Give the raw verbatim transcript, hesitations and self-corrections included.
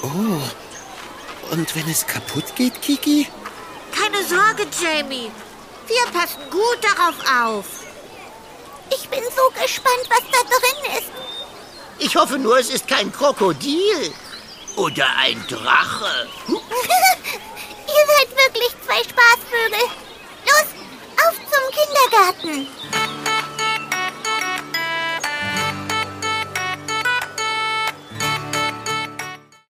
Oh, und wenn es kaputt geht, Kiki? Keine Sorge, Jamie. Wir passen gut darauf auf. Ich bin so gespannt, was da drin ist. Ich hoffe nur, es ist kein Krokodil. Oder ein Drache. Ihr seid wirklich zwei Spaßvögel. Los, auf zum Kindergarten.